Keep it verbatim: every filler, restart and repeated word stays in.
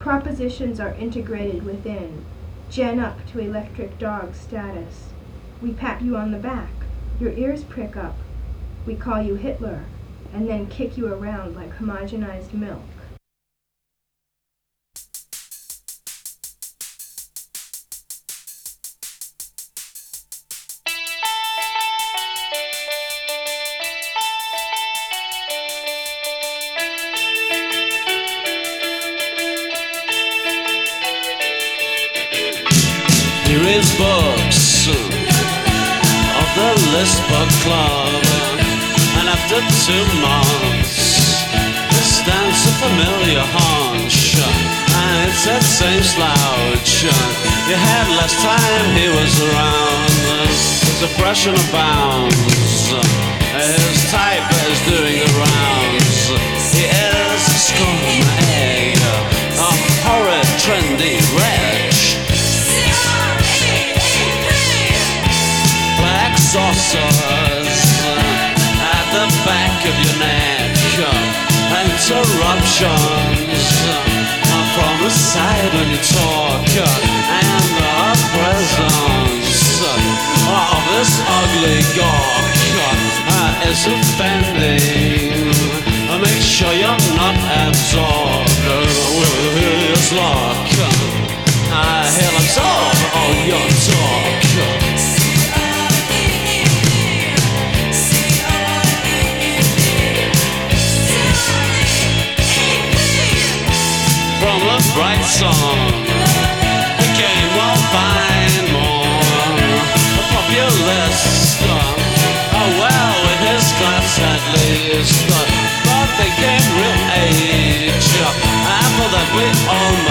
Propositions are integrated within, gen up to electric dog status. We pat you on the back, your ears prick up. We call you Hitler, and then kick you around like homogenized milk. He reads books of the List Book Club, and after two months he stands a familiar haunch, and it's that same slouch you had last time he was around. His depression abounds, his type is doing the rounds. He is a scum egg, a horrid trendy wretch. Saucers at the back of your neck, interruptions from the side when you talk, and the presence of this ugly gawk is offending. Make sure you're not absorbed with his luck. He'll absorb all your talk. From a bright song became one fine more a populist. Oh well, with his class at least, but they gained real age. After that we all